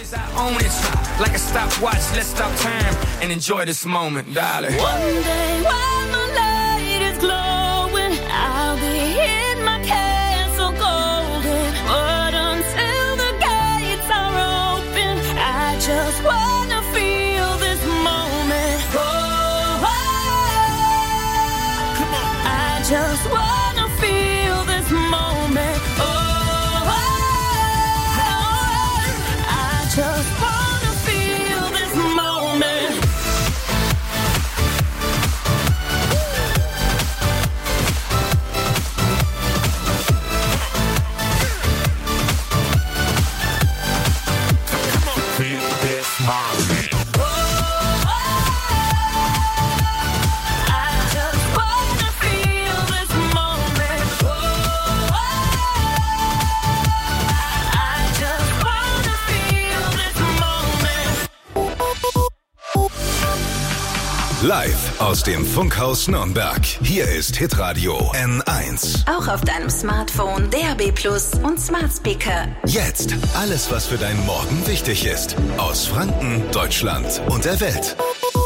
I own it, like a stopwatch, let's stop time and enjoy this moment, darling. One day while my light is glowing, I'll be in my castle golden. But until the gates are open, I just wanna feel this moment. Oh, come on. I just wanna feel this moment. Oh, I just wanna feel this moment. Live aus dem Funkhaus Nürnberg. Hier ist Hitradio N1. Auch auf deinem Smartphone, DAB+ und Smart Speaker. Jetzt alles, was für deinen Morgen wichtig ist. Aus Franken, Deutschland und der Welt.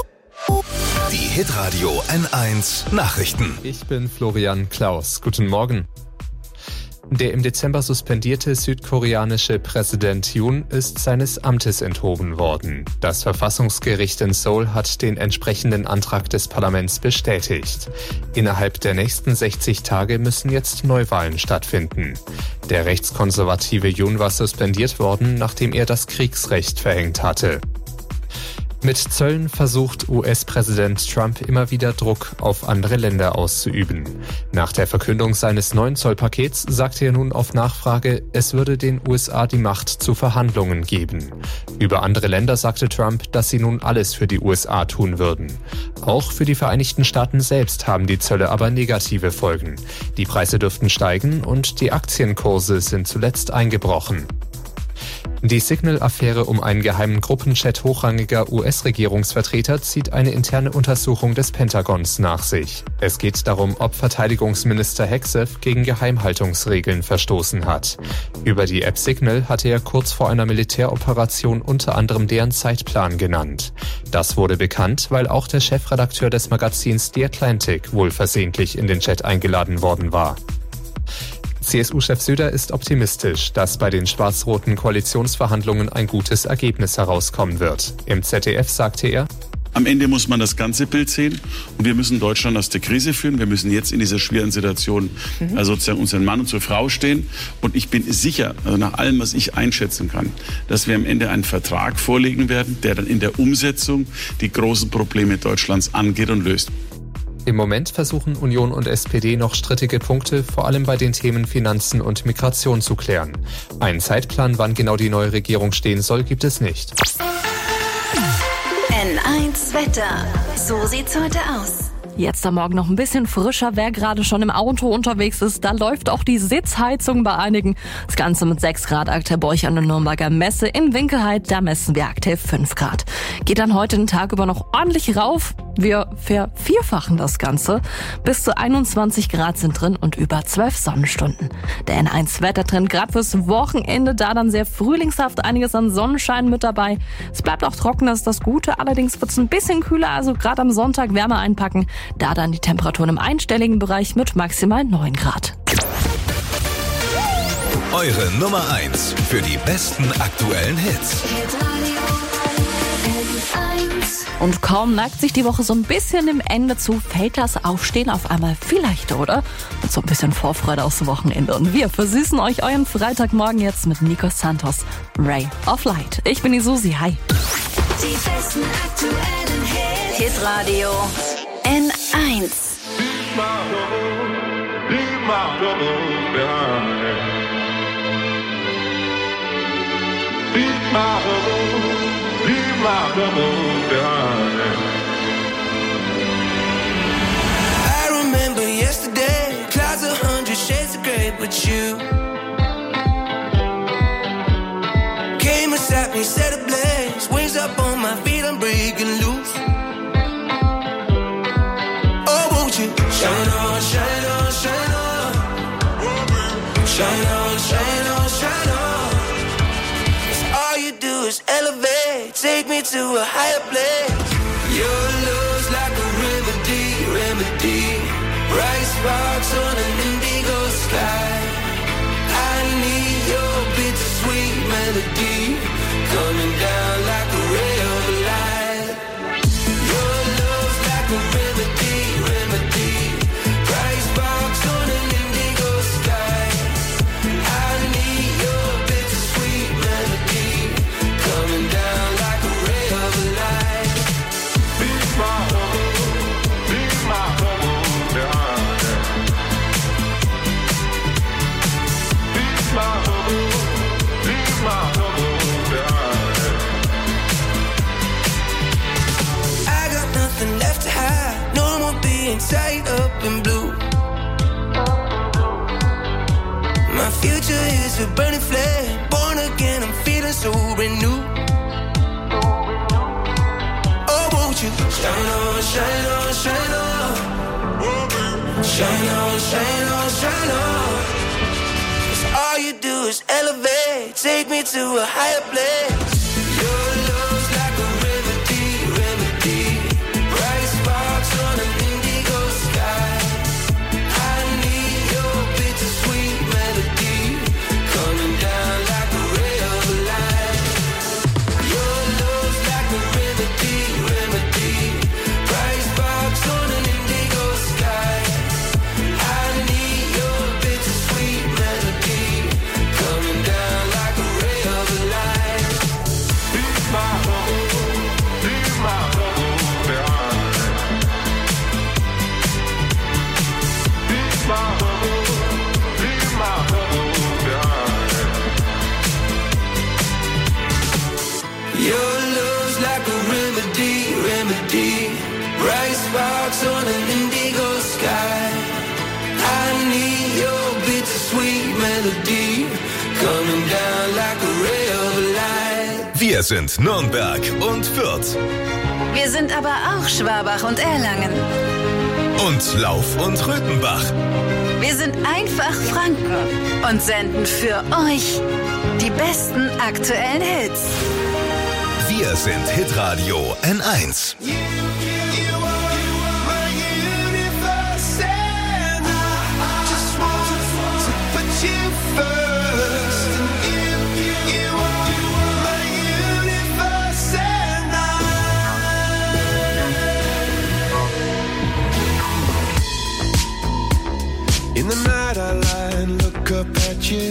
Die Hitradio N1 Nachrichten. Ich bin Florian Klaus. Guten Morgen. Der im Dezember suspendierte südkoreanische Präsident Yoon ist seines Amtes enthoben worden. Das Verfassungsgericht in Seoul hat den entsprechenden Antrag des Parlaments bestätigt. Innerhalb der nächsten 60 Tage müssen jetzt Neuwahlen stattfinden. Der rechtskonservative Yoon war suspendiert worden, nachdem er das Kriegsrecht verhängt hatte. Mit Zöllen versucht US-Präsident Trump immer wieder Druck auf andere Länder auszuüben. Nach der Verkündung seines 9-Zoll-Pakets sagte er nun auf Nachfrage, es würde den USA die Macht zu Verhandlungen geben. Über andere Länder sagte Trump, dass sie nun alles für die USA tun würden. Auch für die Vereinigten Staaten selbst haben die Zölle aber negative Folgen. Die Preise dürften steigen und die Aktienkurse sind zuletzt eingebrochen. Die Signal-Affäre um einen geheimen Gruppenchat hochrangiger US-Regierungsvertreter zieht eine interne Untersuchung des Pentagons nach sich. Es geht darum, ob Verteidigungsminister Hegseth gegen Geheimhaltungsregeln verstoßen hat. Über die App Signal hatte er kurz vor einer Militäroperation unter anderem deren Zeitplan genannt. Das wurde bekannt, weil auch der Chefredakteur des Magazins The Atlantic wohl versehentlich in den Chat eingeladen worden war. CSU-Chef Söder ist optimistisch, dass bei den schwarz-roten Koalitionsverhandlungen ein gutes Ergebnis herauskommen wird. Im ZDF sagte er: Am Ende muss man das ganze Bild sehen und wir müssen Deutschland aus der Krise führen. Wir müssen jetzt in dieser schweren Situation sozusagen unseren Mann und zur Frau stehen. Und ich bin sicher, also nach allem, was ich einschätzen kann, dass wir am Ende einen Vertrag vorlegen werden, der dann in der Umsetzung die großen Probleme Deutschlands angeht und löst. Im Moment versuchen Union und SPD noch strittige Punkte, vor allem bei den Themen Finanzen und Migration zu klären. Einen Zeitplan, wann genau die neue Regierung stehen soll, gibt es nicht. N1 Wetter. So sieht's heute aus. Jetzt am Morgen noch ein bisschen frischer. Wer gerade schon im Auto unterwegs ist, da läuft auch die Sitzheizung bei einigen. Das Ganze mit 6 Grad aktuell bei euch an der Nürnberger Messe. In Winkelheit, da messen wir aktuell 5 Grad. Geht dann heute den Tag über noch ordentlich rauf. Wir vervierfachen das Ganze. Bis zu 21 Grad sind drin und über 12 Sonnenstunden. Der N1-Wettertrend gerade fürs Wochenende, da dann sehr frühlingshaft, einiges an Sonnenschein mit dabei. Es bleibt auch trocken, das ist das Gute. Allerdings wird es ein bisschen kühler, also gerade am Sonntag Wärme einpacken. Da dann die Temperaturen im einstelligen Bereich mit maximal 9 Grad. Eure Nummer 1 für die besten aktuellen Hits. Und kaum neigt sich die Woche so ein bisschen dem Ende zu, fällt das Aufstehen auf einmal viel leichter, oder? Und so ein bisschen Vorfreude aufs Wochenende. Und wir versüßen euch euren Freitagmorgen jetzt mit Nico Santos, Ray of Light. Ich bin die Susi, hi. Die besten aktuellen Hits. Hitradio N1. I remember yesterday, clouds 100 shades of grey, but you came and sat me, set ablaze, wings up on my feet, I'm breaking loose. Oh, won't you shine on, shine on, shine on, shine on, shine on, shine on. 'Cause all you do is take me to a higher place. Your love's like a remedy. Bright sparks on an indigo sky. I need your bittersweet melody coming down like a ray of light. Your love's like a remedy. Bright sparks on an indigo sky. I need your bittersweet melody coming down like a ray of light. Be my I got nothing left to hide. No more being tied up in blue. My future is a burning flame. Born again, I'm feeling so renewed. Oh, won't you shine on, shine on, shine on. Shine on, shine on, shine on. 'Cause all you do is elevate. Take me to a higher place. Your love's like a remedy. Bright sparks on an indigo sky. I need your bittersweet melody coming down like a ray of light. Your love's like a remedy. Bright sparks on an indigo sky. I need your bittersweet melody coming down like a ray of light. Be my Your love's like a remedy. Bright sparks on an indigo sky. I need your bittersweet melody coming down like a ray of light. Wir sind Nürnberg und Fürth. Wir sind aber auch Schwabach und Erlangen. Und Lauf und Röthenbach. Wir sind einfach Franken und senden für euch die besten aktuellen Hits. Wir sind Hitradio N1. In the night I lie and look up at you.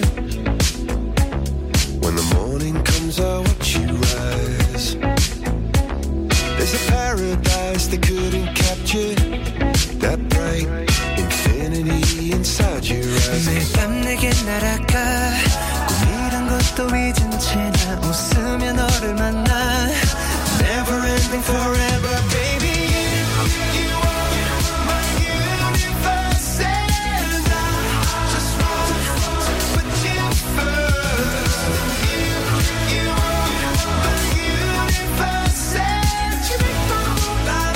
When the morning comes I watch you rise. There's a paradise they couldn't capture. That bright infinity inside your eyes. 매일 밤 내게 날아가 꿈이란 것도 잊은 채 나 웃으며 너를 만나. Never ending forever baby. You are my universe and I just want to put you first. You are my universe and you make my whole life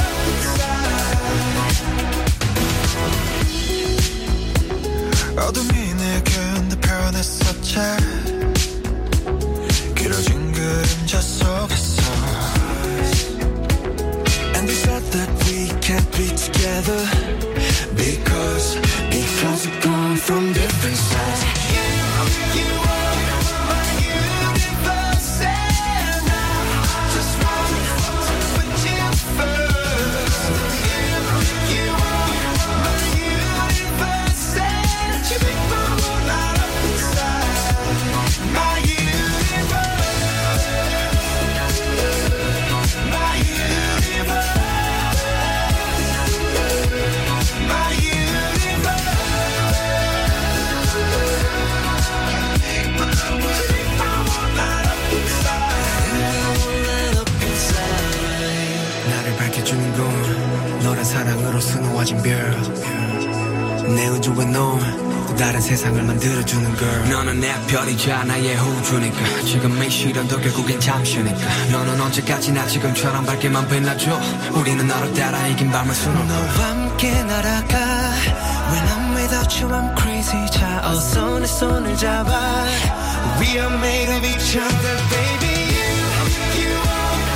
inside. 어둠이 내겐 더 변했었지. 길어진 그림자 속에서. And they said that we can't be together because we're gone from different sides. You are my universe and I just want to put you first. You are my universe and you make my whole light up inside. My universe, my universe, my universe. 나를 밝혀주는 건 너란 사랑으로 수놓아진 별. 내 우주에 넌 또 다른 세상을 만들어주는 girl. 너는 내 별이자 나의 호주니까 지금의 시련도 결국엔 잠시니까 너는 언제까지나 지금처럼 밝게만 빛나줘. 우리는 너를 따라 이긴 밤을 수놓아. 너와 함께 날아가. When I'm without you I'm crazy. 자 어서 내 손을 잡아. We are made of each other baby. You are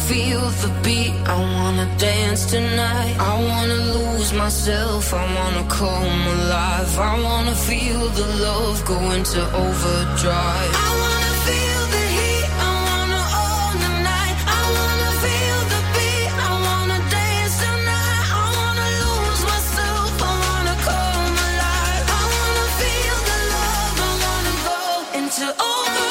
feel the beat, I wanna dance tonight. I wanna lose myself, I wanna come alive. I wanna feel the love go into overdrive. I wanna feel the heat, I wanna own the night. I wanna feel the beat, I wanna dance tonight. I wanna lose myself, I wanna come alive. I wanna feel the love, I wanna go into overdrive.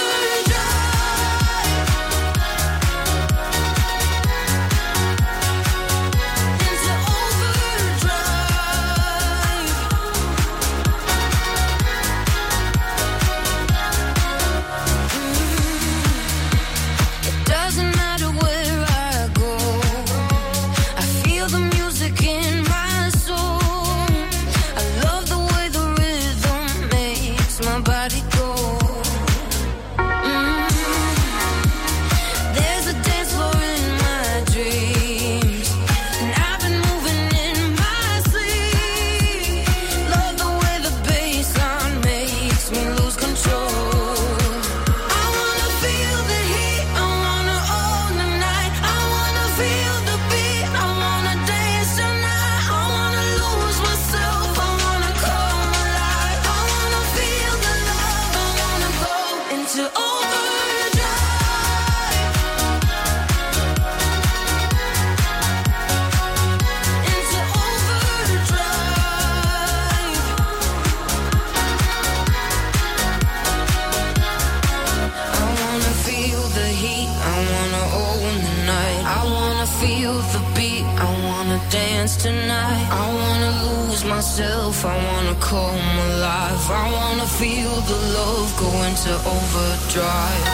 Tonight, I wanna lose myself, I wanna come alive. I wanna feel the love go into overdrive.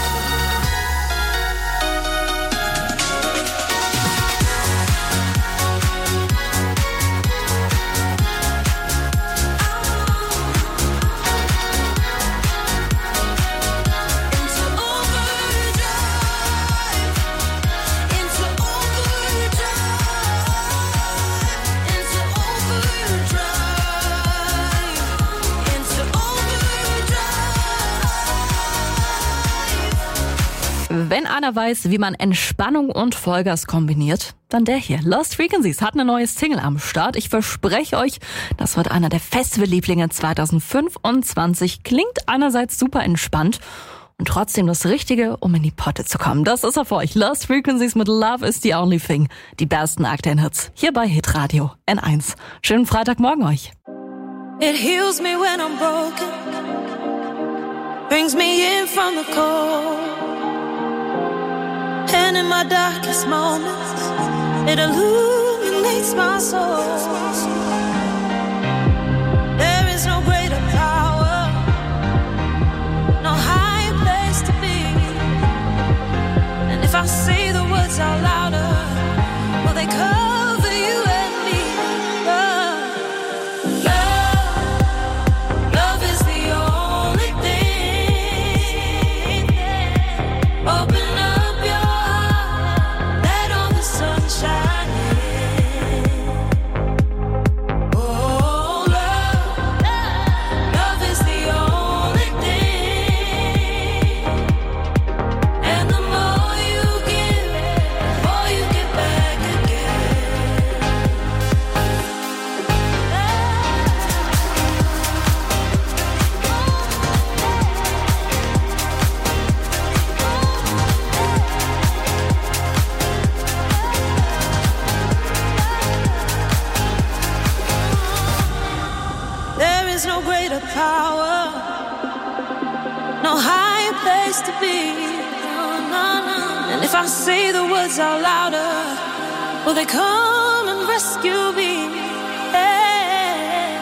Wenn einer weiß, wie man Entspannung und Vollgas kombiniert, dann der hier. Lost Frequencies hat eine neue Single am Start. Ich verspreche euch, das wird einer der Festivallieblinge 2025. Klingt einerseits super entspannt und trotzdem das Richtige, um in die Potte zu kommen. Das ist er für euch. Lost Frequencies mit Love is the Only Thing. Die besten aktuellen Hits hier bei Hitradio N1. Schönen Freitagmorgen euch. It heals me when I'm broken, brings me in from the cold. And in my darkest moments, it illuminates my soul. There is no greater power, no higher place to be. And if I say the words out louder, will they cover you and me? Love is the only thing. Open up. Power, no higher place to be. And if I say the words out louder, will they come and rescue me? Hey.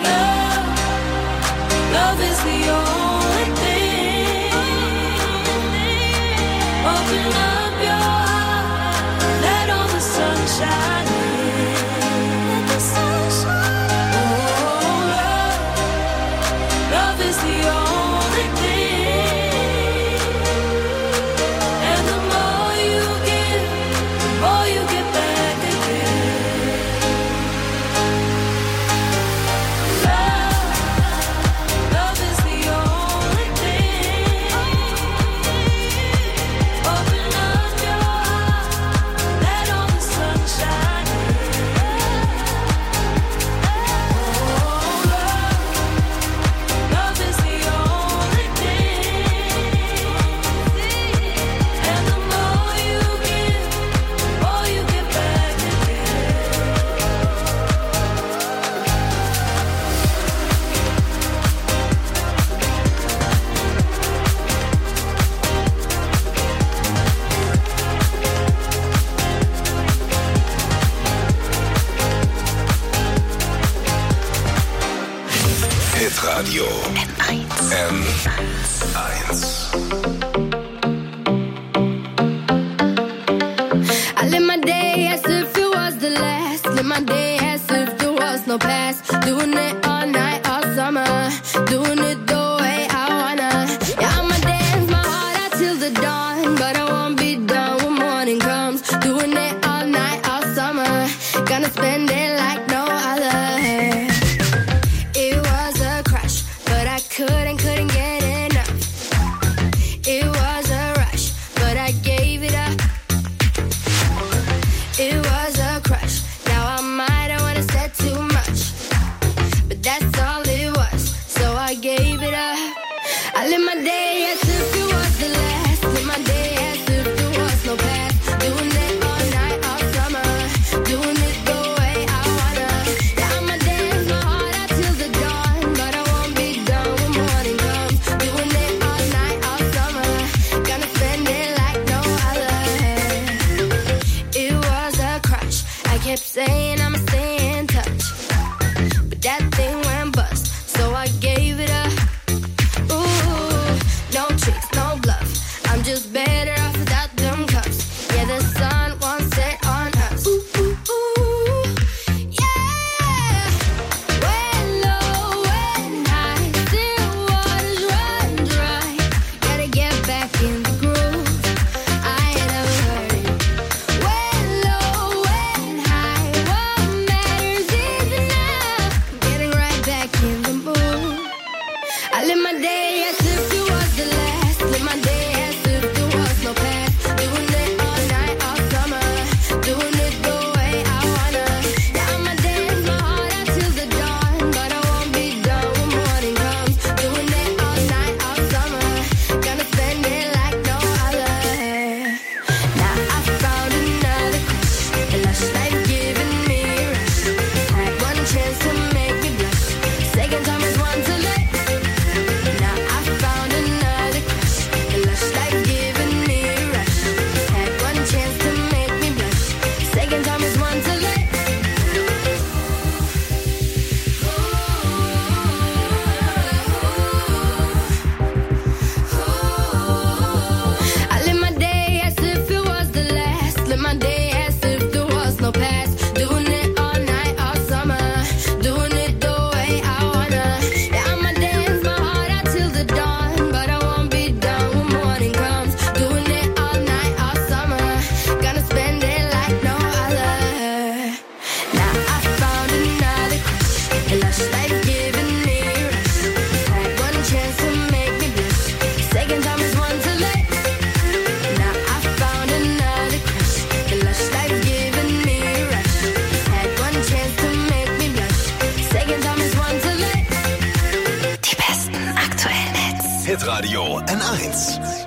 Love is the only thing. Open up your heart, let all the sunshine in. Let the sunshine. Love is the only thing. And the more you give, the more you get back again. Love is the only Hitradio N1. I live my day as if it was the last. Live my day as if there was no past. Doing it all night, all summer. Doing it the way I wanna. Yeah, I'ma dance my heart out till the dawn. But I won't be done when morning comes. Doing it all night, all summer. Gonna spend it like no other. It was a crush, but I couldn't get enough. It was a rush, but I gave it up. It was a crush. Now I might have wanna said too much, but that's all it was. So I gave it up. I live my day as if it was the last. Live my day as if there was no past. Doing it all night, all summer. Doing it the way I wanna. Yeah, I'ma dance my heart out till the dawn, but I won't be done when morning comes. Doing it all night, all summer. Gonna spend it like no other. It was a crush. I kept saying I'ma stay in touch, but that thing went bust, so I gave it up. Ooh, no tricks, no bluff. I'm just better off without them cuffs. Yeah, the sun won't set on us. Ooh, ooh, ooh, yeah. When low, when high, still waters run dry. Gotta get back in the groove. I ain't never heard it. When low, when high, what matters is enough. Getting right back in the mood. I live my day as if it was the last. Live my day as if there was no past. Doing it all night, all summer. Doing it the way I wanna. Yeah, I'ma dance my heart out till the dawn, but I won't be done when morning comes. Doing it all night, all summer. Gonna spend it like no other. Now I found another crush. A lush life giving me a rush. Had one chance to make me blush. Second time is one too late. Now I found another crush. A lush life giving me a rush. Had one chance to make me blush. Second time is one too late. I live my day as if it was the last. Live my day as if there was no past. Doing it all night, all summer. Doing it the way I wanna. Yeah, I'ma dance my heart out till the dawn, but I won't be done when morning comes. Doing it all night, all summer. Gonna spend it like no other. Now I found another crush. A lush life giving me a rush. Had one chance to make me blush. Second time is one too late. Now I found another crush. A lush life giving me a rush. Had one chance to make me blush. Second time is one too late. Die besten aktuellen Hits. Hitradio N1.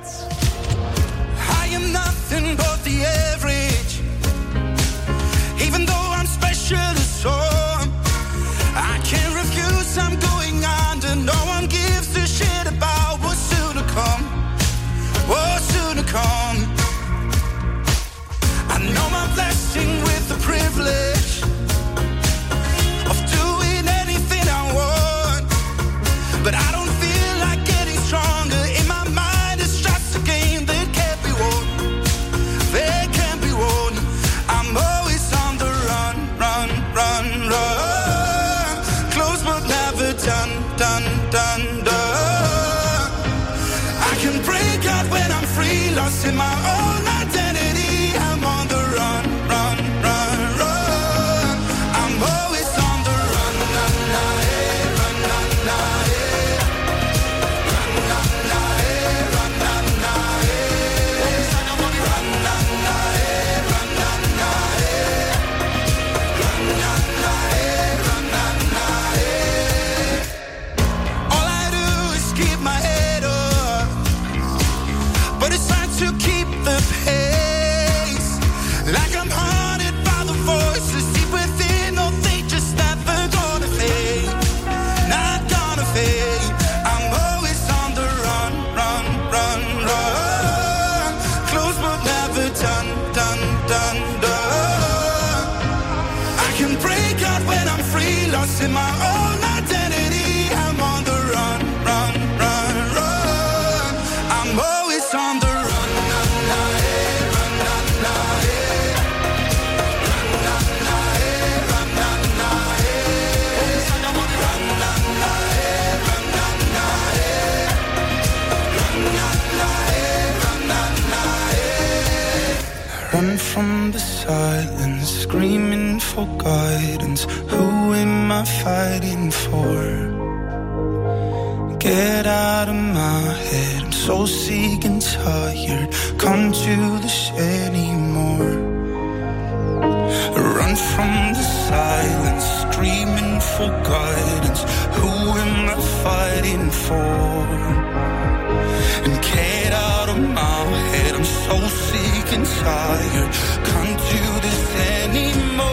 I am nothing but the average. Even though I'm special to some, I can't refuse, I'm going under. No one gives a shit about what's soon to come. What's soon to come. I know my blessing with the privilege of doing anything I want, but I don't feel like getting stronger. In my mind, it's just a game that can't be won. They can't be won. I'm always on the run, run, run, run. Close but never done, done, done, done. I can break out when I'm free, lost in my own identity. I'm on the run, run, run, run. I'm always on the run, na, na, eh, run, na, na, eh. Run, na, na, eh, run, na, na, eh. Run, na, na, eh, run, na, na, eh. Run, na, na, eh, run, na, na, eh. All I do is keep my head up, but it's hard to keep the pace. Like I'm haunted by the voices deep within. Oh, they just never gonna fade. Not gonna fade. I'm always on the run, run, run, run. Close but never done, done, done, done. I can break out when I'm free, lost in my own identity. I'm on the run. Run from the silence, screaming for guidance. Who am I fighting for? Get out of my head, I'm so sick and tired. Come to this anymore. Run from the silence, screaming for guidance. Who am I fighting for? And get out of my head, I'm so sick and tired. Can't do this anymore.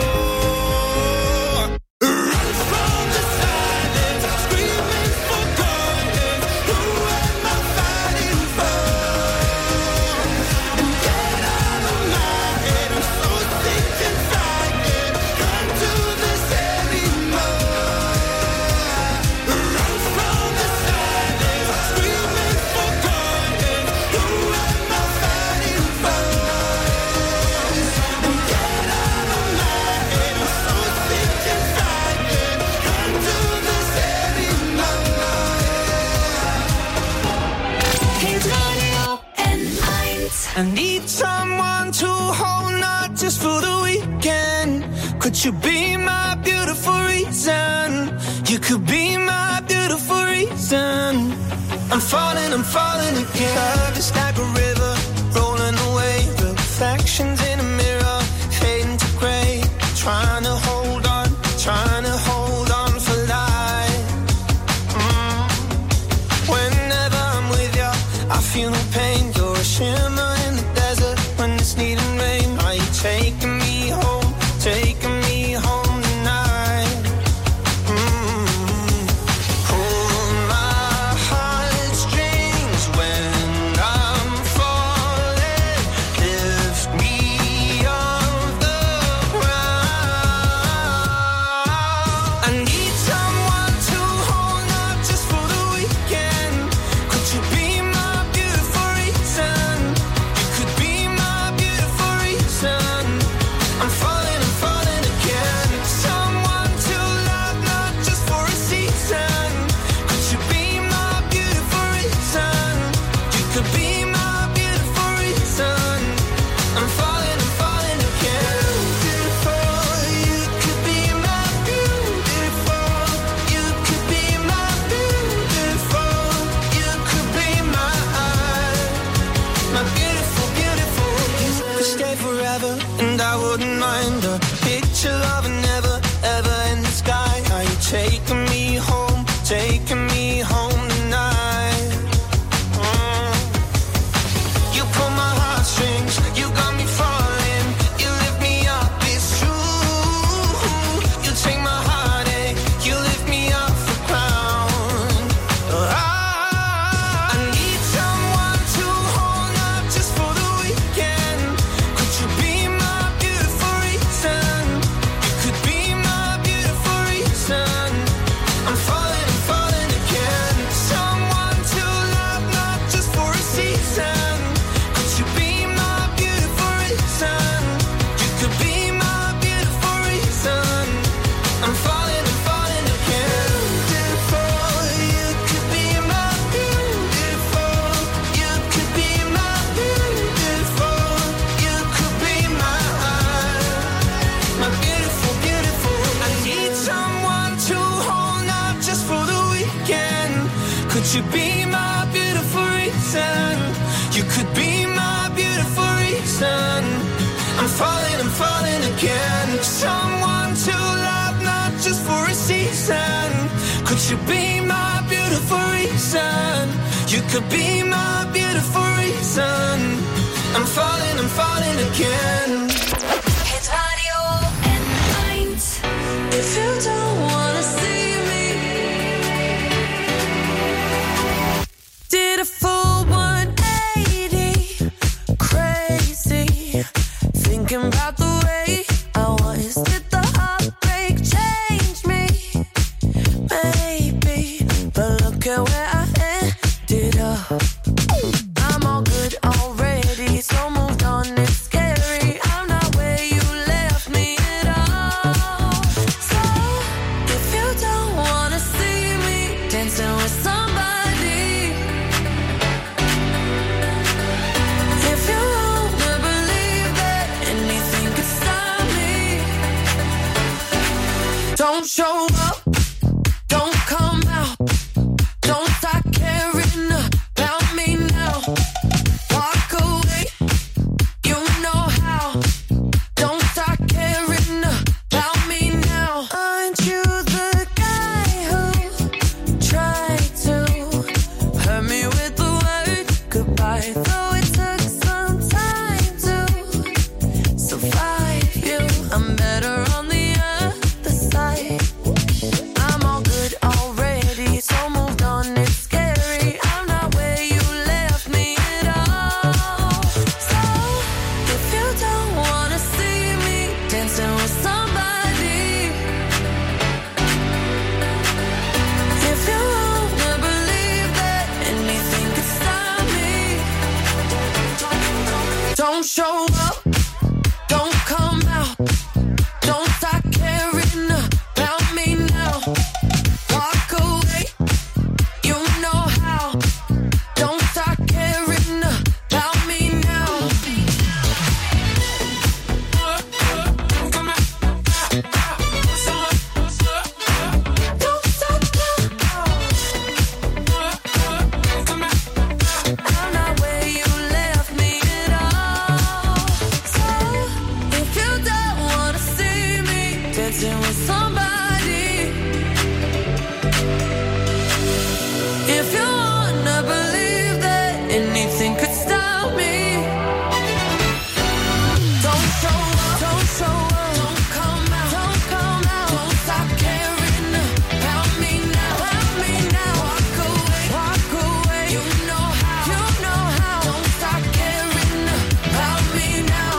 I need someone to hold, not just for the weekend. Could you be my beautiful reason? You could be my beautiful reason. I'm falling again. Love is like a river, rolling away. Reflections in a mirror, fading to gray. Trying to hold on for life. Whenever I'm with you, I feel no pain. You're a shimmer in the desert when it's needing rain. Are you taking me home tonight? Hold my heartstrings when I'm falling. Lift me off the ground. I need someone to hold, not just for the weekend. Could you be my beautiful reason? You could be my beautiful reason. I'm falling again. Someone to love, not just for a season. Could you be my beautiful reason? You could be my beautiful reason. I'm falling again. Beautiful, you could be my beautiful. You could be my beautiful. You could be my beautiful, beautiful. You could stay forever, and I wouldn't mind a picture of a never, ever in the sky. Are you taking me home tonight? You pull my heartstrings, you got me falling. You lift me up, it's true. You take my heartache, you lift me off the ground. I need someone to hold, not just for the weekend. Could you be my beautiful reason? You could be my beautiful reason. I'm falling again. Someone to love, not just for a season. Could you be my beautiful reason? You could be my beautiful reason. I'm falling again. Beautiful, you could be my beautiful. You could be my beautiful. You could be my beautiful, beautiful. I need someone to hold, not just for the weekend. Could you be my beautiful reason? You could be my beautiful reason. I'm falling again. Someone to love, not just for a season. Could you be my beautiful reason? You could be my beautiful reason. I'm falling again. Hit Radio N1. If you don't wanna see me, did a full 180, crazy, thinking about the way I was. Did the heartbreak change me? Maybe, but look at where I ended up. I'm all good already, so moved on, it's scary. I'm not where you left me at all. So, if you don't wanna see me dancing with somebody, if you wanna believe that show up, don't come out, don't start caring about me now. Walk away, you know how, don't start caring about me now. Don't stop now. I'm not where you left me at all. So if you don't wanna see me dancing with somebody, if you wanna believe that anything could stop me, don't show up, don't show up, don't come out, don't come out, don't stop caring about me now, walk away, you know how, don't stop caring about me now.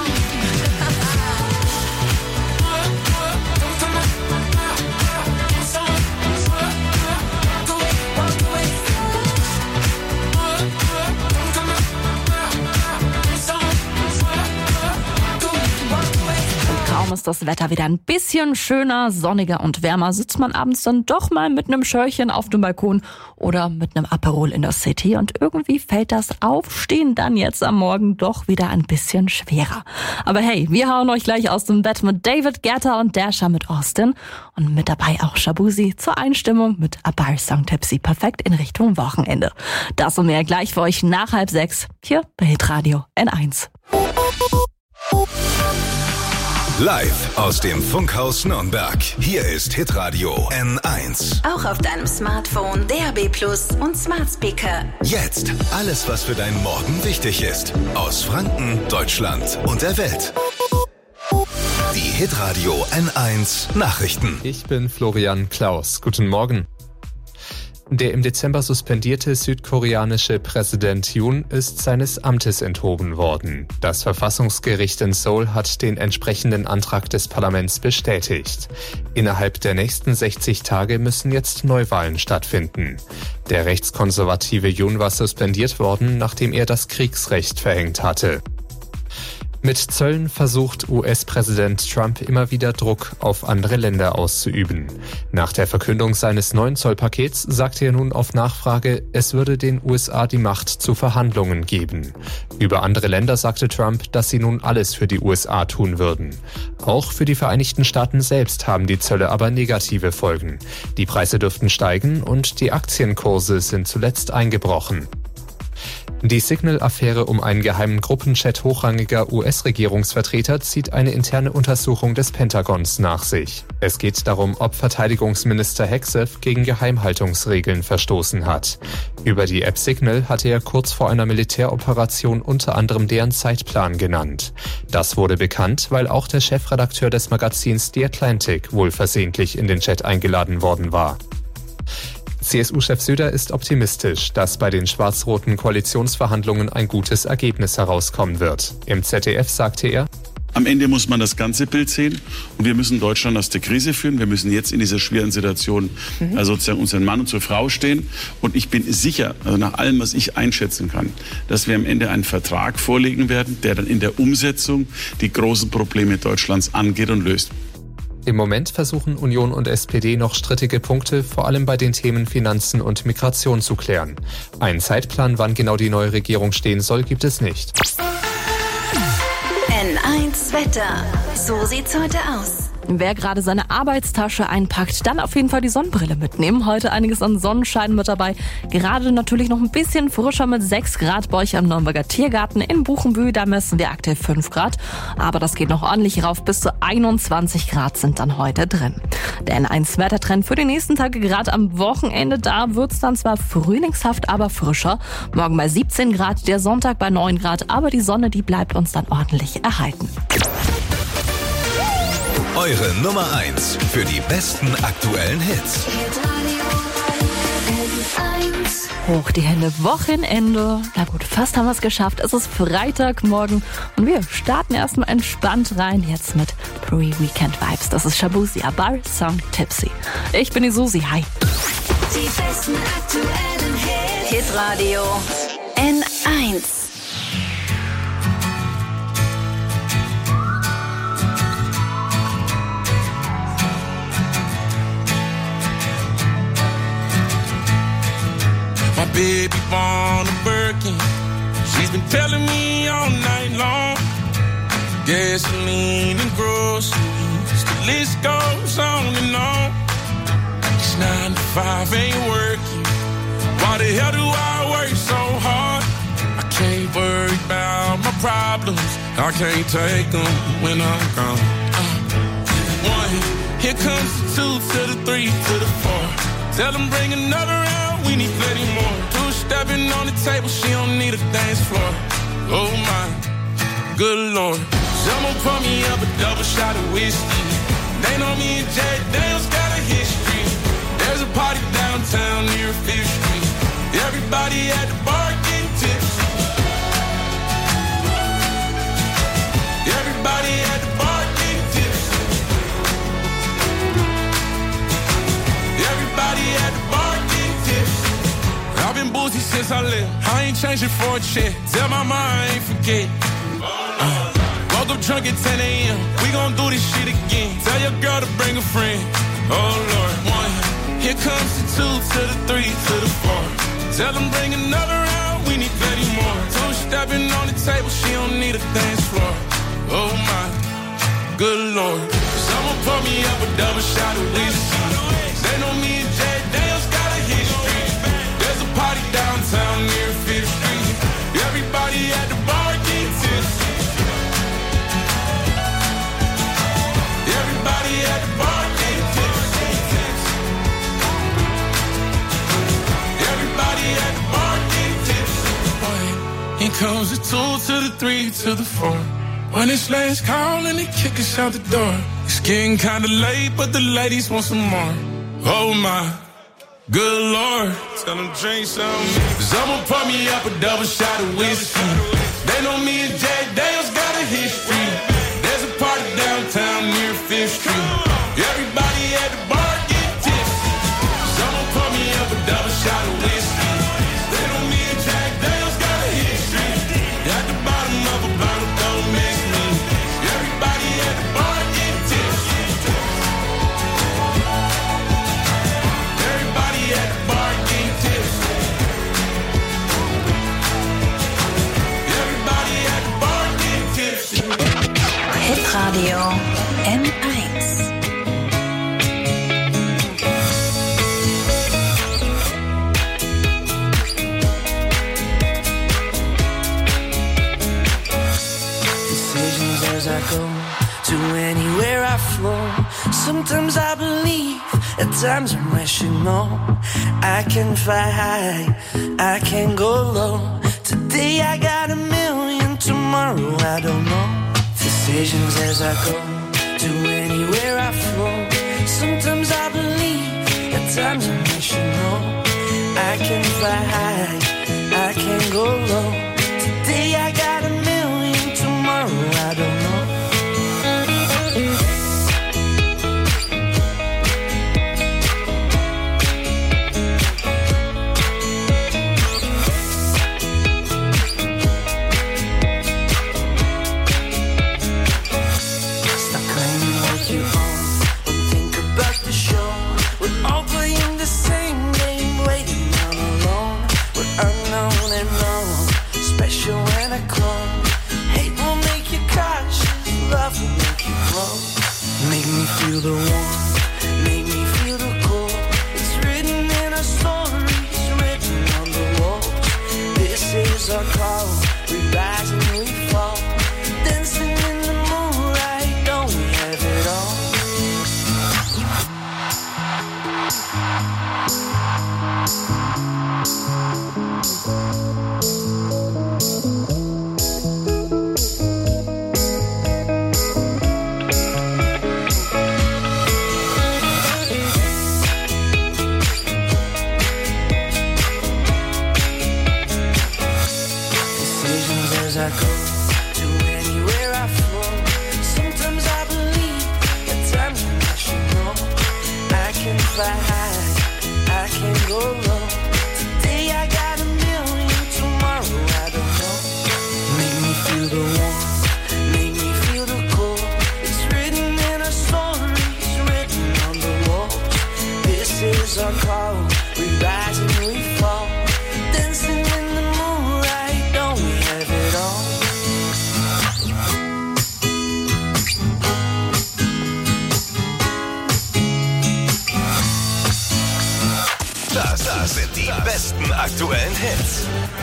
Kaum ist das Wetter wieder ein bisschen schöner, sonniger und wärmer, sitzt man abends dann doch mal mit einem Schörchen auf dem Balkon oder mit einem Aperol in der City und irgendwie fällt das Aufstehen dann jetzt am Morgen doch wieder ein bisschen schwerer. Aber hey, wir hauen euch gleich aus dem Bett mit David Guetta und Dasha mit Austin und mit dabei auch Shabuzi zur Einstimmung mit A Bar Song Tipsy, perfekt in Richtung Wochenende. Das und mehr gleich für euch nach 5:30 hier bei Hitradio N1. Live aus dem Funkhaus Nürnberg. Hier ist Hitradio N1. Auch auf deinem Smartphone, DAB+ und Smart Speaker. Jetzt alles, was für deinen Morgen wichtig ist. Aus Franken, Deutschland und der Welt. Die Hitradio N1 Nachrichten. Ich bin Florian Klaus. Guten Morgen. Der im Dezember suspendierte südkoreanische Präsident Yoon ist seines Amtes enthoben worden. Das Verfassungsgericht in Seoul hat den entsprechenden Antrag des Parlaments bestätigt. Innerhalb der nächsten 60 Tage müssen jetzt Neuwahlen stattfinden. Der rechtskonservative Yoon war suspendiert worden, nachdem er das Kriegsrecht verhängt hatte. Mit Zöllen versucht US-Präsident Trump immer wieder Druck auf andere Länder auszuüben. Nach der Verkündung seines neuen Zollpakets sagte er nun auf Nachfrage, es würde den USA die Macht zu Verhandlungen geben. Über andere Länder sagte Trump, dass sie nun alles für die USA tun würden. Auch für die Vereinigten Staaten selbst haben die Zölle aber negative Folgen. Die Preise dürften steigen und die Aktienkurse sind zuletzt eingebrochen. Die Signal-Affäre um einen geheimen Gruppenchat hochrangiger US-Regierungsvertreter zieht eine interne Untersuchung des Pentagons nach sich. Es geht darum, ob Verteidigungsminister Hegseth gegen Geheimhaltungsregeln verstoßen hat. Über die App Signal hatte er kurz vor einer Militäroperation unter anderem deren Zeitplan genannt. Das wurde bekannt, weil auch der Chefredakteur des Magazins The Atlantic wohl versehentlich in den Chat eingeladen worden war. CSU-Chef Söder ist optimistisch, dass bei den schwarz-roten Koalitionsverhandlungen ein gutes Ergebnis herauskommen wird. Im ZDF sagte er: Am Ende muss man das ganze Bild sehen und wir müssen Deutschland aus der Krise führen. Wir müssen jetzt in dieser schweren Situation sozusagen unseren Mann und zur Frau stehen. Und ich bin sicher, also nach allem, was ich einschätzen kann, dass wir am Ende einen Vertrag vorlegen werden, der dann in der Umsetzung die großen Probleme Deutschlands angeht und löst. Im Moment versuchen Union und SPD noch strittige Punkte, vor allem bei den Themen Finanzen und Migration zu klären. Einen Zeitplan, wann genau die neue Regierung stehen soll, gibt es nicht. N1 Wetter. So sieht's heute aus. Wer gerade seine Arbeitstasche einpackt, dann auf jeden Fall die Sonnenbrille mitnehmen. Heute einiges an Sonnenschein mit dabei. Gerade natürlich noch ein bisschen frischer mit 6 Grad bei euch am Nürnberger Tiergarten. In Buchenbühl, da messen wir aktuell 5 Grad. Aber das geht noch ordentlich rauf. Bis zu 21 Grad sind dann heute drin. Der N1-Wettertrend für die nächsten Tage, gerade am Wochenende, da wird's dann zwar frühlingshaft, aber frischer. Morgen bei 17 Grad, der Sonntag bei 9 Grad. Aber die Sonne, die bleibt uns dann ordentlich erhalten. Eure Nummer 1 für die besten aktuellen Hits. Hoch die Hände, Wochenende. Na gut, fast haben wir es geschafft. Es ist Freitagmorgen und wir starten erstmal entspannt rein jetzt mit Pre-Weekend Vibes. Das ist Shabuzi, A Bar Song Tipsy. Ich bin die Susi, hi. Die besten aktuellen Hits. Hitradio N1. baby born a Birkin. She's been telling me all night long. Gasoline and groceries, the list goes on and on. It's 9 to 5, ain't working. Why the hell do I work so hard? I can't worry about my problems. I can't take them when I'm gone. 1, here comes the 2 to the 3 to the 4. Tell them bring another round, we need plenty more. 2 stepping on the table, she don't need a dance floor. Oh my, good Lord. Someone pour me up a double shot of whiskey. They know me and Jack Daniels got a history. There's a party downtown near 5th Street. Everybody at the bar getting tipsy. Everybody at the bar getting tipsy. Everybody at the bar getting tipsy. I've been boozy since I left. I ain't changing for a check. Tell my mom I ain't forget. Woke up drunk at 10 a.m. We gon' do this shit again. Tell your girl to bring a friend. Oh Lord. 1, here comes the 2 to the 3 to the 4. Tell them bring another round, we need plenty more. 2 stepping on the table, she don't need a dance floor. Oh my, good Lord. Someone pour me up a double shot of whiskey. They know me and Jack Daniels got a history. There's a party downtown near 5th Street. Everybody at the bar getting tipsy. Everybody at the bar getting tipsy. Everybody at the bar getting tipsy. Here comes the 2 to the 3 to the 4. When it's last call and they kick us out the door. It's getting kinda late, but the ladies want some more. Oh my, good Lord. Tell them drink some. Someone pour me up a double shot of whiskey. They know me and Jack Daniels got a history. There's a party downtown near 5th Street. Everybody at the bar get tipsy. Someone pour me up a double shot of whiskey. They know me and Jack Daniels got a history. At the bottom of a bottle, don't miss me. Everybody at the bar get tipsy. Everybody at the bar get tipsy. Everybody at the bar get tipsy. Hitradio N1. Decisions as I go to anywhere I flow. Sometimes I believe, at times I'm rational. I can fly high, I can go low. Today I got a million, tomorrow I don't know. Decisions as I go to anywhere I flow. Sometimes I believe, at times I'm rational. I can fly high, I can go low. Today I got a million, tomorrow I don't know. Feel the warmth, make me feel the cold. It's written in our stories, written on the walls. This is our call, we rise and we fall. Dancing in the moonlight, don't we have it all? I go to anywhere I flow. Sometimes I believe, at times I'm rational. I can fly high, I can go low. Today I got a million, tomorrow I don't know. Make me feel the warmth, make me feel the cold. It's written in our stories, written on the walls. This is our call, we rise and we fall. sind die besten aktuellen Hits.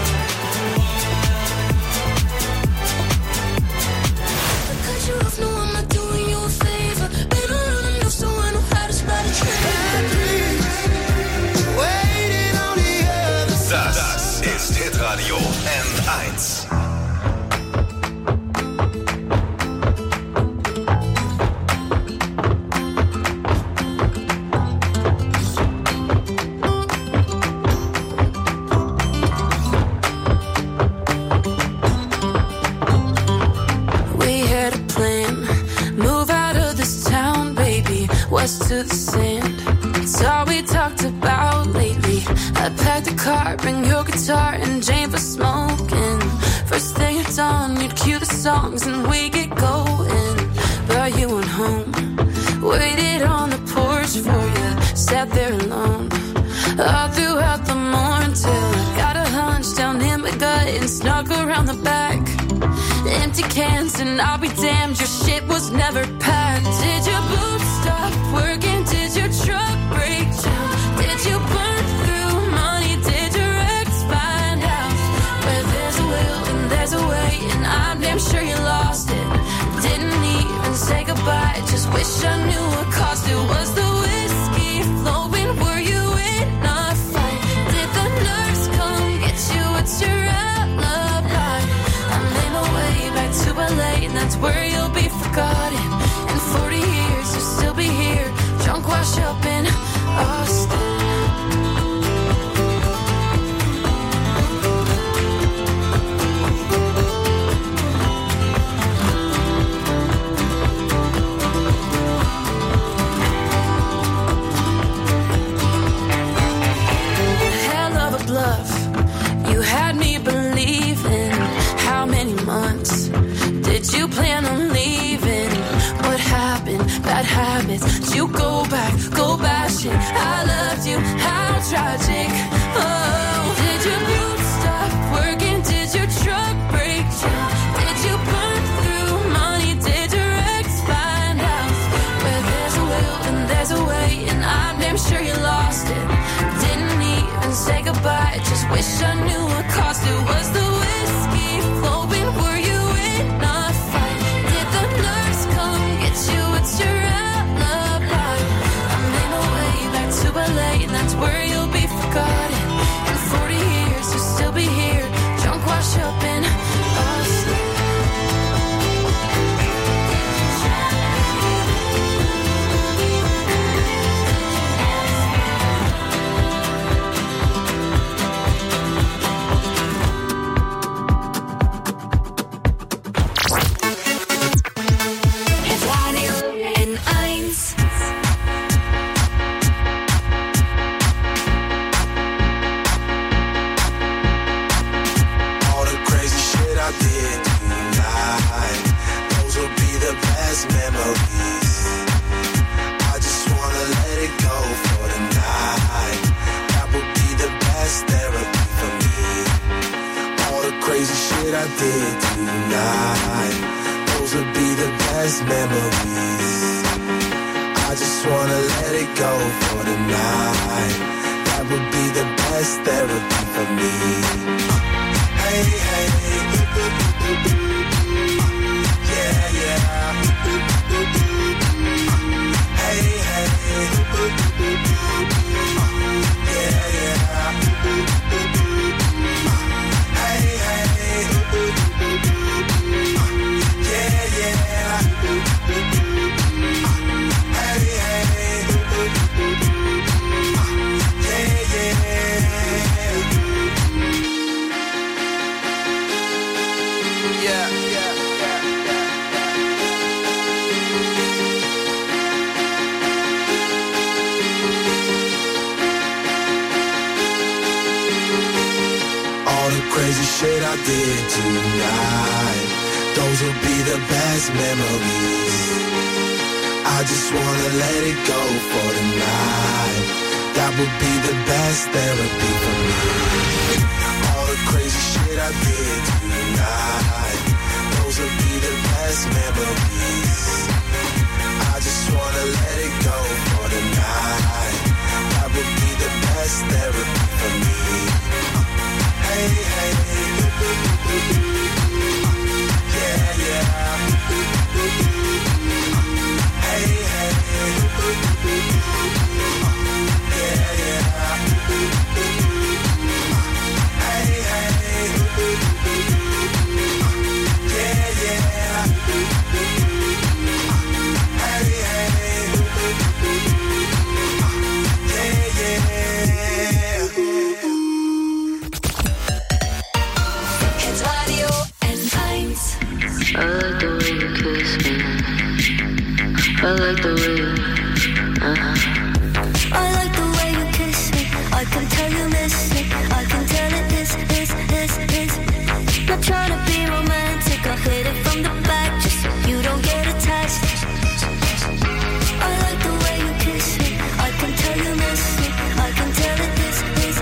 Das ist Hitradio N1. To the sand, it's all we talked about lately. I packed a car, bring your guitar and Jane for smoking. First thing at dawn, you'd cue the songs and we get going. But you went home, waited on the porch for you, sat there alone all throughout the morning till I got a hunch down in my gut and snuck around the back. Empty cans and I'll be damned, your shit was never packed. Did your boots stop working? Did your truck break down? Did you burn through money? Did your ex find out? Where there's a will and there's a way, and I'm damn sure you lost it. Didn't even say goodbye, just wish I knew what caused it. Was the whiskey flowing? Were you in a fight? Did the nurse come get you? What's your alibi? I made my way back to LA, and that's where you'll be forgotten. In 40 years, you'll still be here, drunk, washed up in Austin. Hell of a bluff, you had me believing. How many months did you plan on leaving? What happened? Bad habits. Did you go back, go bashing? I loved you, how tragic. Oh, did your boots stop working? Did your truck break down? Did you burn through money? Did your ex find out? Where there's a will and there's a way, and I'm damn sure you lost it. Didn't even say goodbye, just wish I knew what caused it. Was the whiskey flowing? Were you in a fight? Did the nurse come get you? What's your alibi? I made my way back to LA, and that's where you'll be forgotten. In 40 years, you'll still be here, drunk, washed up in Austin. Let it go for the night. That would be the best therapy. I like the way you, I like the way you kiss me. I can tell you miss it. I can tell it is. Not trying to be romantic. I hit it from the back just so you don't get attached. I like the way you kiss me. I can tell you miss it. I can tell it is.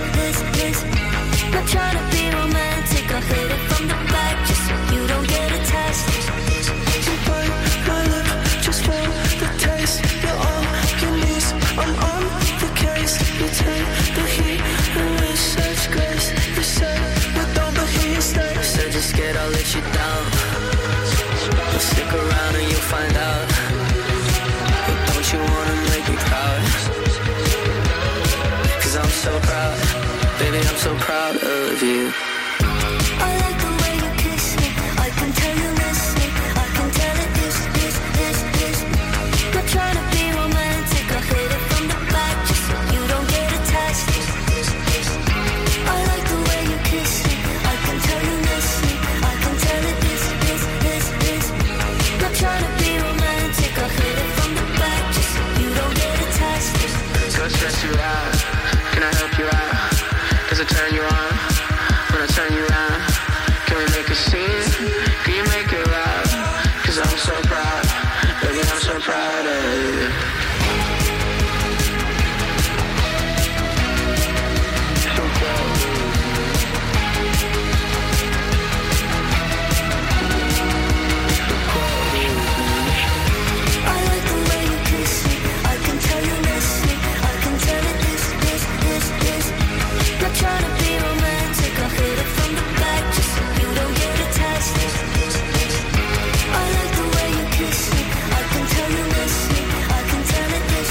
Not trying to be romantic. I hit it from the back just so you don't get attached. You bite my lip just for the taste. You're all you need. I'm on the case. You take the heat and with such grace. You say we don't, but here you stay. Said you're scared I'll let you down. But stick around and you'll find out. But don't you wanna make me proud? Cause I'm so proud. Baby, I'm so proud of you. I like the way you kiss me. I can tell you miss it. I can tell it is. Not trying to be romantic. I hit it from the back just so you don't get attached. I like the way you kiss me. I can tell you miss it. I can tell it is. Not trying to be romantic. I hit it from the back just so you don't get attached. Go stress you out. Can I help you out? Does it turn you on? When I turn you around, can we make a scene? Can you make it loud? Cause I'm so proud. Baby, I'm so proud of you. So proud of you. I like the way you kiss me. I can tell you miss me. I can tell it is. Not trying to be romantic. I hit it from the back just so you don't get attached. I like the way you kiss me. I can tell you miss me. I can tell it is.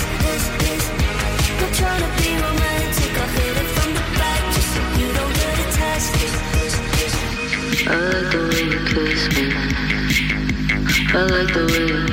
Not trying to be romantic. I hit it from the back just so you don't get attached. I like the way you kiss me. I like the way you,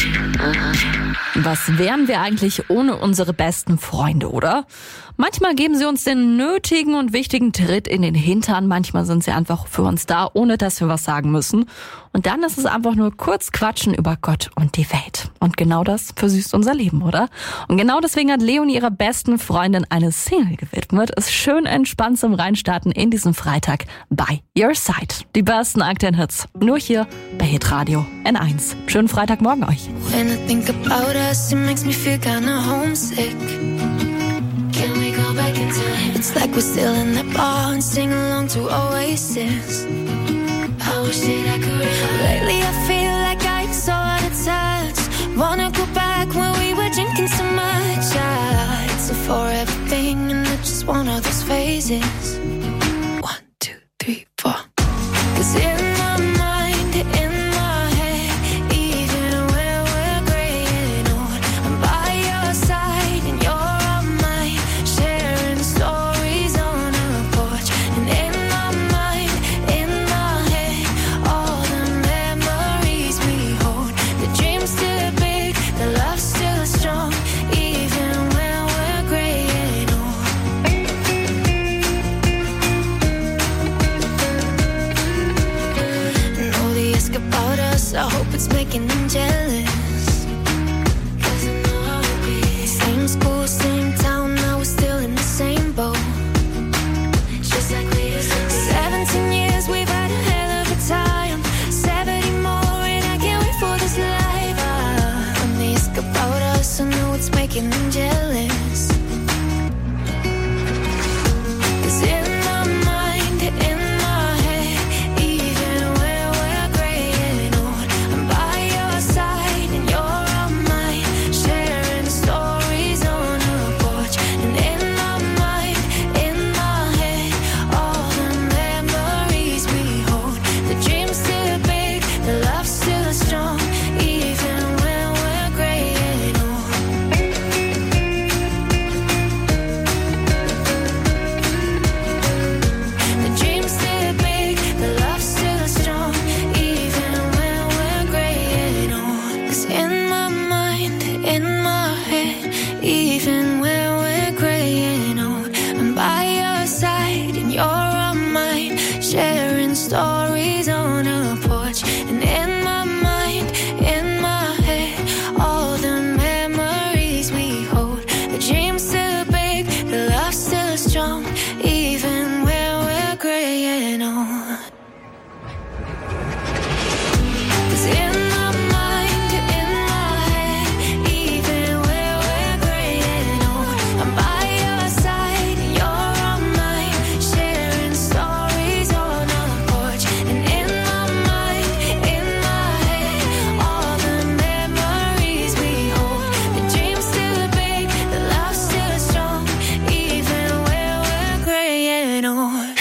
Was wären wir eigentlich ohne unsere besten Freunde, oder? Manchmal geben sie uns den nötigen und wichtigen Tritt in den Hintern. Manchmal sind sie einfach für uns da, ohne dass wir was sagen müssen. Und dann ist es einfach nur kurz quatschen über Gott und die Welt. Und genau das versüßt unser Leben, oder? Und genau deswegen hat Leonie ihrer besten Freundin eine Single gewidmet. Ist schön entspannt zum Reinstarten in diesen Freitag bei Your Side. Die besten aktuellen Hits. Nur hier bei Hitradio N1. Schönen Freitagmorgen euch. When I think about us, it makes me feel kinda homesick. Can we go back in time? It's like we're still in that bar and sing along to Oasis. I wish that I could. Lately I feel like I'm so out of touch. Wanna go back when we were drinking so much. It's a forever thing and it's just one of those phases. 1, 2, 3, 4. 'Cause in my mind, in my head, even when we're graying old, I'm by your side and you're on mine, sharing stories on a porch. And in my mind, in my head, all the memories we hold. The dream's still big, the love's still strong, even when we're graying old. And all they ask about us, I hope it's making them jealous. 'Cause I know how it be. Same school, same town, now we're still in the same boat. Just like we used to be. 17 years, we've had a hell of a time. 70 more, and I can't wait for this life. When they ask about us, I know it's making them jealous. 'Cause in my mind, in my head, even when we're graying old, I'm by your side and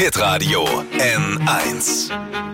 Hitradio N1.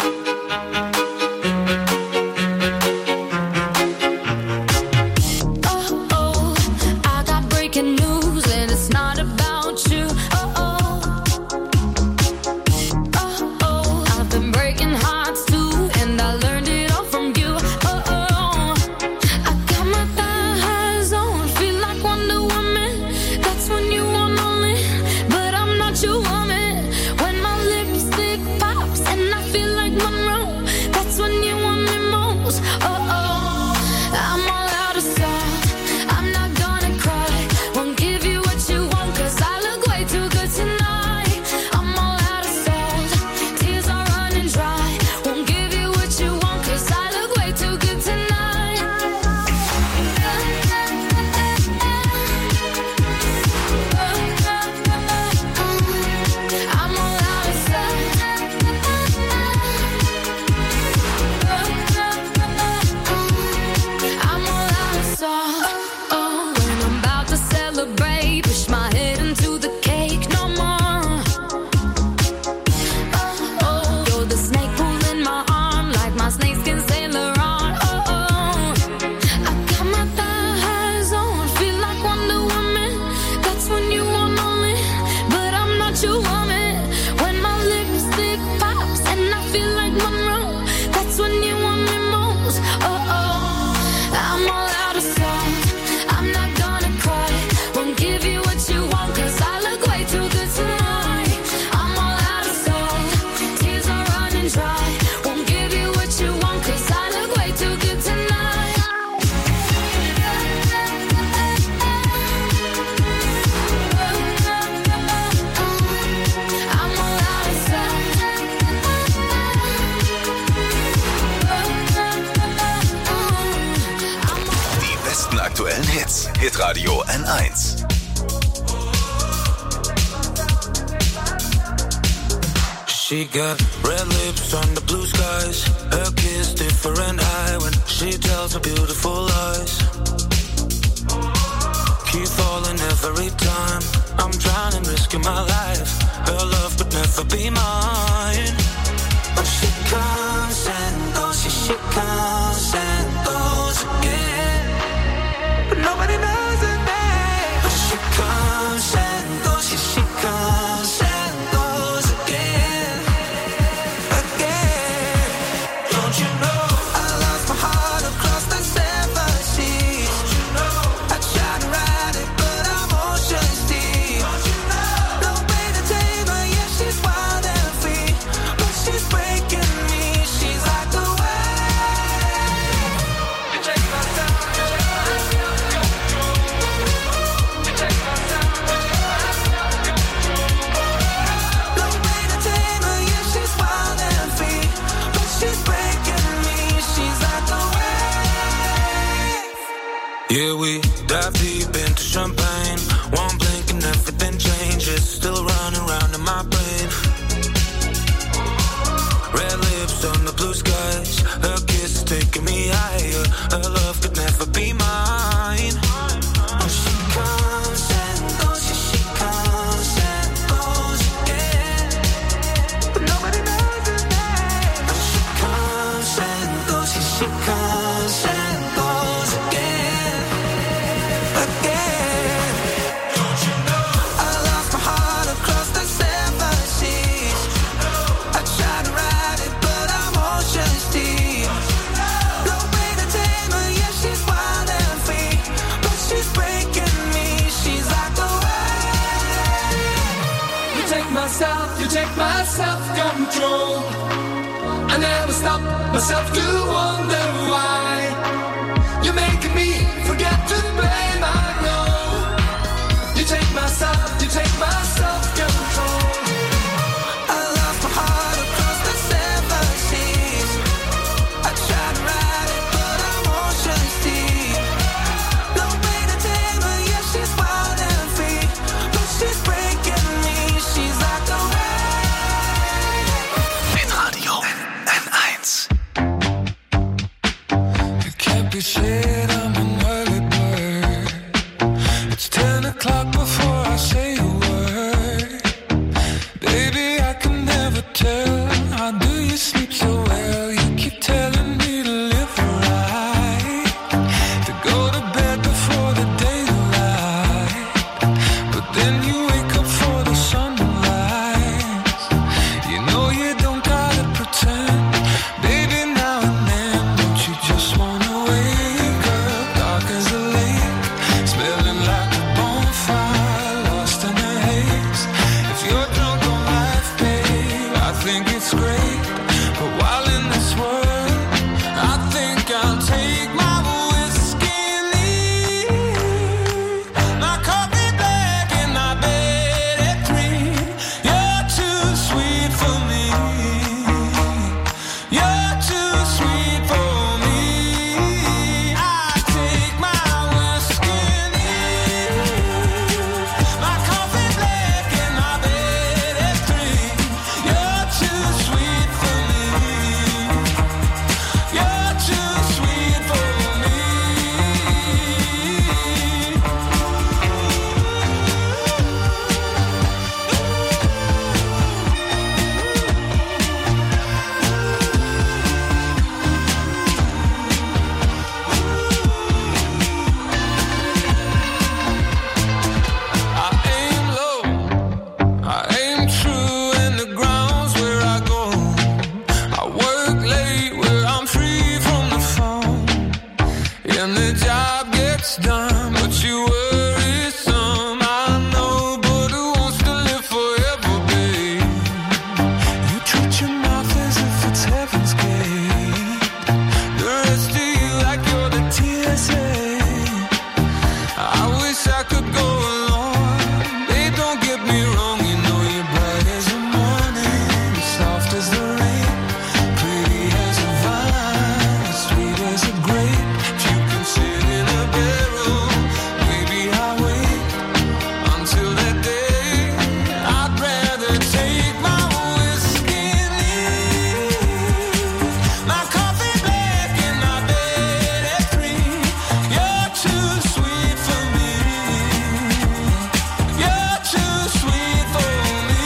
Aktuellen Hits. Hitradio N1. She got red lips on the blue skies. Her kiss different high when she tells her beautiful lies. Keep falling every time. I'm drowning, risking my life. Her love could never be mine. But she comes and goes, she comes and goes again. But nobody knows her name. But she comes and goes, she comes and goes again. Again. Don't you know I lost my heart across the seven seas? Don't you know I tried to ride it, but I'm ocean's deep. Don't you know no way to tame her, yeah, she's wild and free. But she's breaking me, she's like the wave. You take my time. Yeah, we dive deep into champagne. One blink and everything changes. Still running round in my brain. Red lips on the blue skies. Her kiss is taking me higher. Her love could never be mine. Oh, she comes and goes, yeah, she comes and goes again. But nobody knows her name. Oh, she comes and goes, yeah, she comes and goes again. Again. Don't you know I lost my heart across the seven seas? I tried to ride it, but I'm ocean's deep. No way to tame her, yeah, she's wild and free. But she's breaking me, she's like a wave. You take my self-control. I never stop myself to wonder why. You're making me forget to blame, I know. You take my self-control. I lost my heart across the seven seas. I tried to ride it, but I'm ocean's deep. No way to tame her, yeah, she's wild and free. But she's breaking me, she's like a wave. Hitradio N1. so well. You keep telling me to live right, to go to bed before the daylight, but then you wake up for the sunrise. You know you don't gotta pretend, baby. Now and then, don't you just wanna wake up dark as a lake, smelling like a bonfire, lost in a haze. If you're drunk on life, babe, I think it's great. But while in this world, I think I'll take my whiskey and leave. My coffee black and my bed at 3. You're too sweet for me. You're too sweet for me. I take my whiskey and leave. My coffee black and my bed at 3. You're too sweet for me. You're too sweet for me. I aim low, I aim true, and the ground's where I go. I work late where I'm free from the phone, and the job gets done, but you worry some. I know, but who wants to live forever, babe? You treat your mouth as if it's heaven's gate. The rest of you like you're the TSA. I wish I could go along. Babe, don't get me wrong, you know you're bright as the morning, soft as the rain, pretty as a vine, sweet as a grape. If you can sit in a barrel, maybe I'll wait until that day. I'd rather take my whiskey and leave. My coffee black and my bed at 3. You're too sweet for me. You're too sweet for me.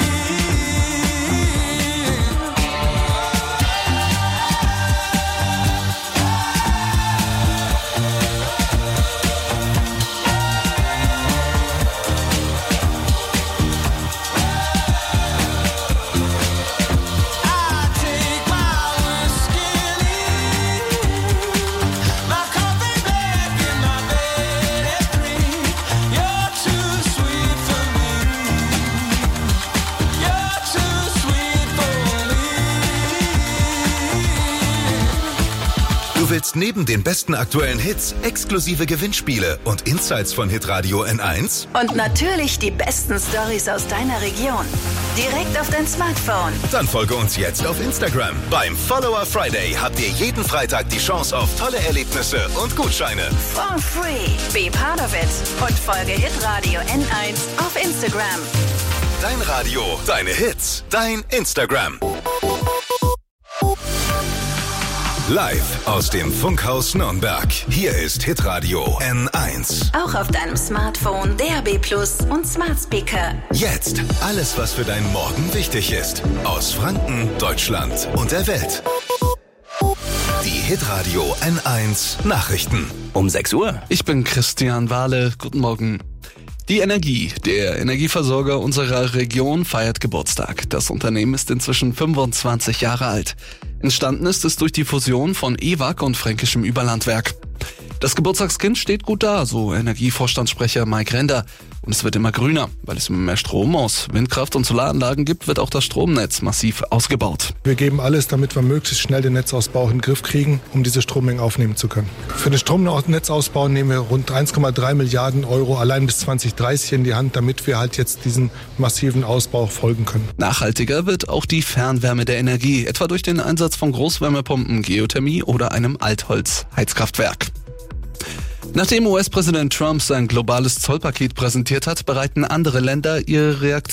I take my whiskey and leave. My coffee black and my bed at 3. You're too sweet for me. You're too sweet for me. Du willst neben den besten aktuellen Hits exklusive Gewinnspiele und Insights von Hitradio N1? Und natürlich die besten Stories aus deiner Region. Direkt auf dein Smartphone. Dann folge uns jetzt auf Instagram. Beim Follower Friday habt ihr jeden Freitag die Chance auf tolle Erlebnisse und Gutscheine. For free. Be part of it. Und folge Hitradio N1 auf Instagram. Dein Radio, deine Hits, dein Instagram. Live aus dem Funkhaus Nürnberg. Hier ist Hitradio N1. Auch auf deinem Smartphone, DAB+ und Smart Speaker. Jetzt alles, was für deinen Morgen wichtig ist. Aus Franken, Deutschland und der Welt. Die Hitradio N1 Nachrichten. Um 6 Uhr. Ich bin Christian Wahle. Guten Morgen. Die Energie, der Energieversorger unserer Region, feiert Geburtstag. Das Unternehmen ist inzwischen 25 Jahre alt. Entstanden ist es durch die Fusion von EWAG und Fränkischem Überlandwerk. Das Geburtstagskind steht gut da, so Energievorstandssprecher Mike Render. Und es wird immer grüner. Weil es immer mehr Strom aus Windkraft und Solaranlagen gibt, wird auch das Stromnetz massiv ausgebaut. Wir geben alles, damit wir möglichst schnell den Netzausbau in den Griff kriegen, um diese Strommengen aufnehmen zu können. Für den Stromnetzausbau nehmen wir rund 1,3 Milliarden Euro allein bis 2030 in die Hand, damit wir halt jetzt diesen massiven Ausbau folgen können. Nachhaltiger wird auch die Fernwärme der Energie, etwa durch den Einsatz von Großwärmepumpen, Geothermie oder einem Altholzheizkraftwerk. Nachdem US-Präsident Trump sein globales Zollpaket präsentiert hat, bereiten andere Länder ihre Reaktion